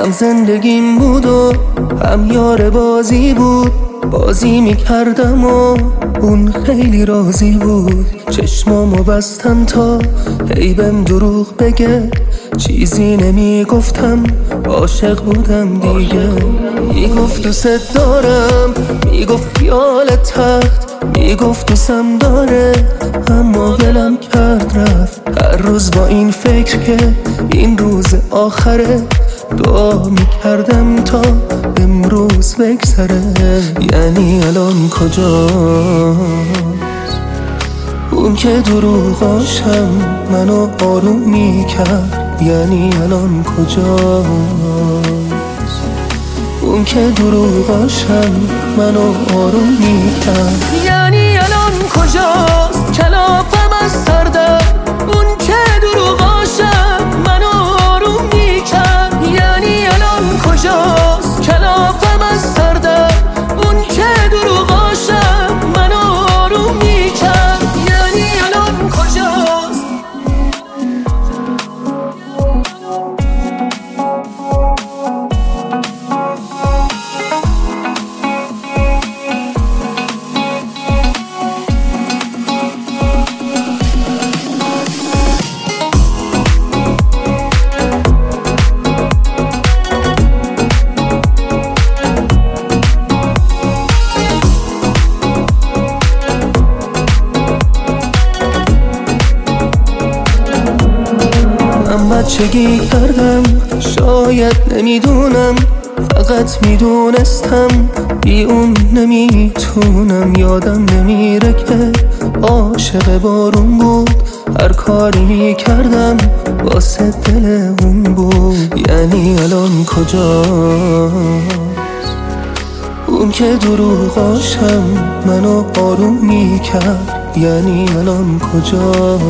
هم زندگیم بود و هم یار بازی بود. بازی میکردم و اون خیلی راضی بود. چشمامو بستم تا هی بهم دروغ بگه، چیزی نمیگفتم، عاشق بودم دیگه. میگفت دوست دارم، میگفت خیال تخت، میگفت دوستم داره، اما ولم کرد رفت. هر روز با این فکر که این روز آخره، دعا میکردم تا امروز بگذره. یعنی الان کجاست اون که دروغاشم منو آروم میکرد؟ یعنی الان کجاست اون که دروغاشم منو آروم میکرد؟ یعنی الان کجاست کلافم از سردر، اون که دروغاشم منو آروم میکرد؟ یعنی الان کجاست کلافم از سردر، اون که دروغاشم منو آروم میکرد؟ یعنی الان کجاست؟ بچگی کردم، شاید نمیدونم، فقط میدونستم بی اون نمیتونم. یادم نمیره که عاشق بارون بود، هر کاری میکردم واسه دل اون بود. یعنی الان کجاست اون که دروغاشم منو آروم میکرد؟ یعنی الان کجاست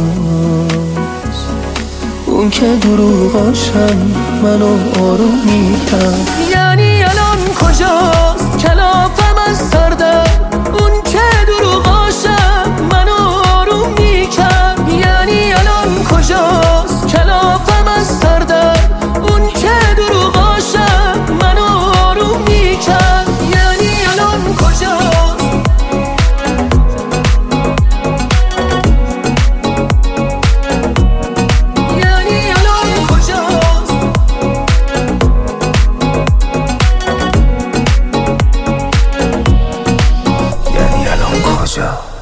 اون که دروغاشم منو آروم میکرد؟ یعنی الان کجاست کلافم از سردر، اون که دروغاشم منو آروم میکرد؟ یعنی الان کجاست کلافم از سردر، اون که دروغاشم منو آروم میکرد؟ یعنی الان کجاست؟ کجا؟